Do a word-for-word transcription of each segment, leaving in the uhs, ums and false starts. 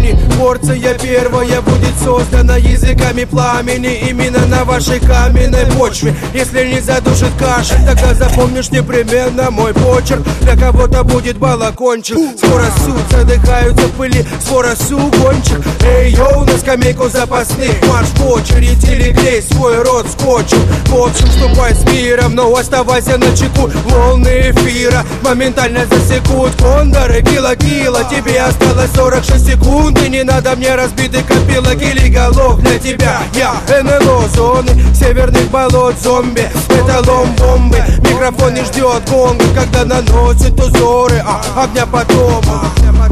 времени. Порция первая будет создана языками пламени, именно на вашей каменной почве. Если не задушит кашель, тогда запомнишь непременно мой почерк. Для кого-то будет балакончик, скоро суд, задыхаются в пыли, скоро сугончик. Эй, йоу, на скамейку запасных, марш в очередь или клей свой рот скотчем. В общем, ступай с миром, но оставайся на чеку. Волны эфира моментально засекут кондоры, кило-кило. Тебе осталось сорок шесть секунд, и не надо мне разбитый копилок или голов для тебя. Я НЛО зоны северных болот, зомби, это лом-бомбы. Микрофон не ждет гонга, когда наносит узоры а, огня потома.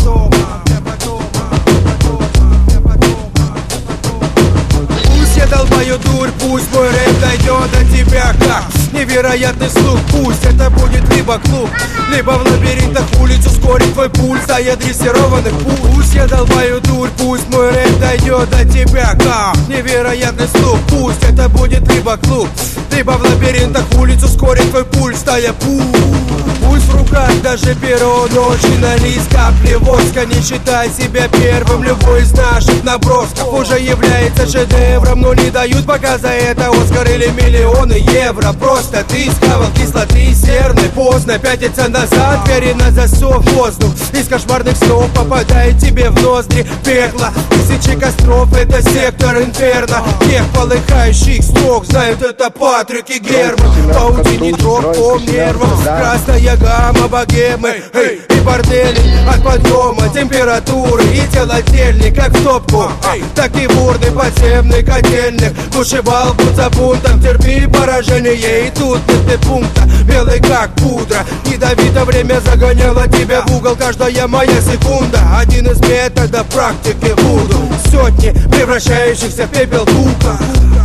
Пусть я долбаю дурь, пусть мой рэп дойдет до тебя как невероятный слух. Пусть это будет либо клуб, либо в лабиринтах улиц ускорит твой пульс, а я дрессированных пуль. Пусть я долбаю дурь, пусть мой рэп дойдет до тебя как невероятный слух. Пусть это будет либо клуб, либо в лабиринтах улиц ускорит твой пульс, стая пуль. Пусть в руках даже перо, ночи на лист капли воска. Не считай себя первым, любой из наших набросков уже является шедевром, но не дают пока за это Оскар или миллионы евро. Просто ты схавал кислоты серной, поздно пятиться назад, двери на засов, воздух из кошмарных снов попадает тебе в ноздри пекло. Тысячи костров, это сектор инферно. Тех полыхающих строк знают, это Патрик и Герман. Паутини дрог по нервам, красная гамма богемы, эй, и бордели от подъема температуры и телодельник, как в топку, так и бурный подземный котельник. Душевал будь за бунтом, терпи поражение, и тут нет пункта, белый как пудра. Ядовито время загоняло тебя в угол, каждая моя секунда. Один из методов практики вуду, сотни превращающихся в пепел кука.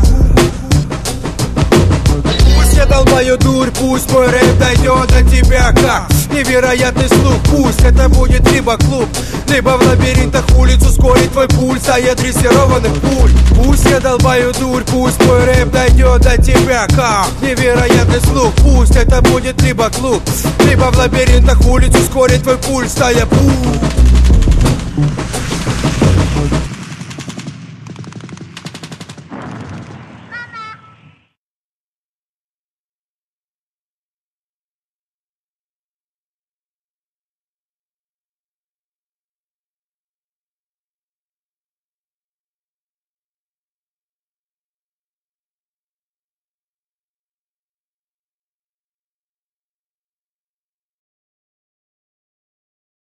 Я долбаю дурь, пусть мой рэп дойдет до тебя как невероятный слух. Пусть это будет либо клуб, либо в лабиринтах улиц ускорит твой пульс, а я дрессированных пуль. Пусть я долбаю дурь, пусть мой рэп дойдет до тебя как невероятный слух. Пусть это будет либо клуб, либо в лабиринтах улиц ускорит твой пульс, стая пуль.